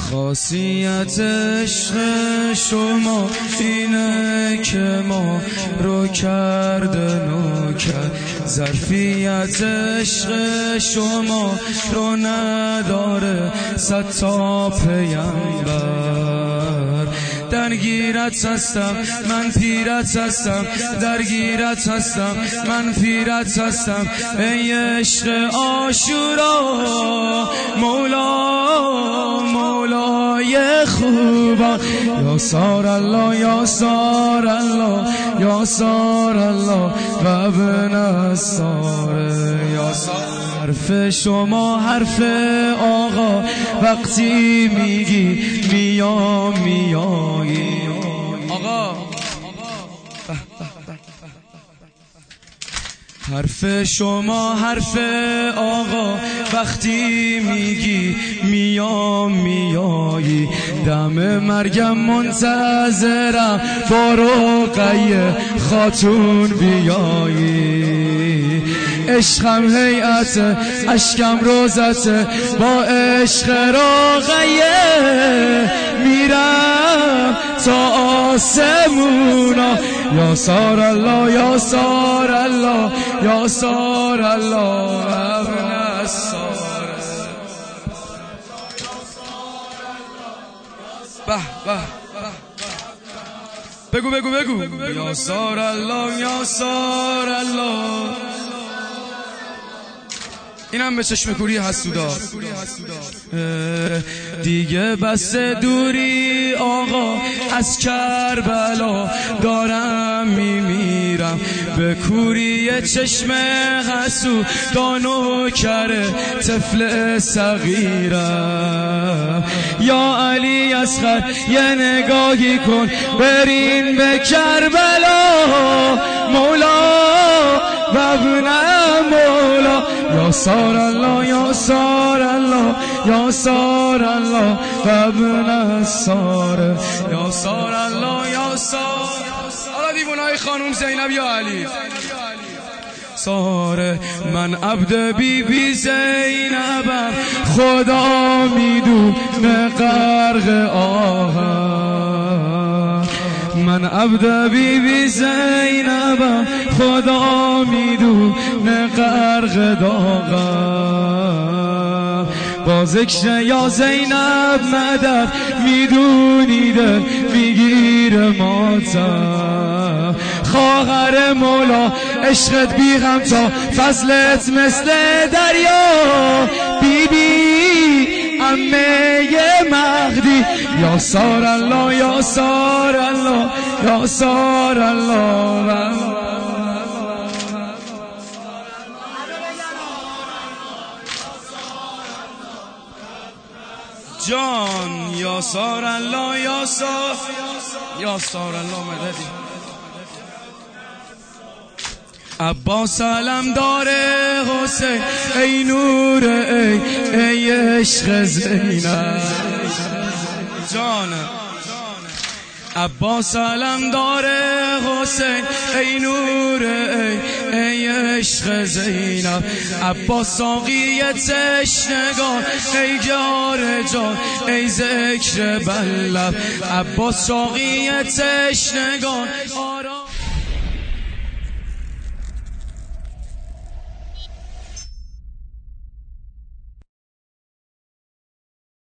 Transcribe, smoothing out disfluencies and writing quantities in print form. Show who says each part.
Speaker 1: خاصیت عشق شما اینه که ما رو کرده نوکر، ظرفیت عشق شما رو نداره صد تا پیامبر. درگیرت هستم من پیرت هستم، درگیرت هستم من پیرت هستم، ای عشق عاشورا مولای خوبا. یا سار الله یا سار الله یا سار الله و ابن السار. یا سار حرف شما حرف آقا، وقتی میگی میایی آقا. حرف شما حرف آقا، وقتی میگی میایی. دم مرگم منتظرم با رقیه خاتون بیایی. عشقم هیئت اشکم روزت، با عشق رقیه میرم تا آسمونا. یا سار الله یا سار الله یا سار الله ابن السار. به به بگو یا سار الله یا سار الله. اینم به چشم کوری حسودا. دیگه بس دوری آقا، از کربلا دارم میمیرم، به کوری چشم حسود دانو کره طفل صغیرم. یا علی اصغر یه نگاهی کن برین به کربلا، مولا و ابن مولا. یا سار الله یا سار الله یا سار الله و ابن السار. یا سار الله یا سار. حالا دیوانای خانوم زینب یا علی سار. من عبد بی زینبم، خدا میدونه غرق آهم. من عبد بی زینبم، خدا میدونه غرق داغم. با ذکر یا زینب مدد میدونیده میگیر ماتم. خواهر مولا عشقت بی غم تا فضلت مثل دریا. بیبی عمه مهدی. یا سار الله یا سار الله یا سار الله. جان یا سار الله یا سار الله مددی. عباس علم داره حسین ای نور ای عشق زینب. جان عباس علم داره حسین ای نور ای عشق زینب. عباس ساقی تشنگان ای جار جان ای ذکر بلب. عباس ساقی تشنگان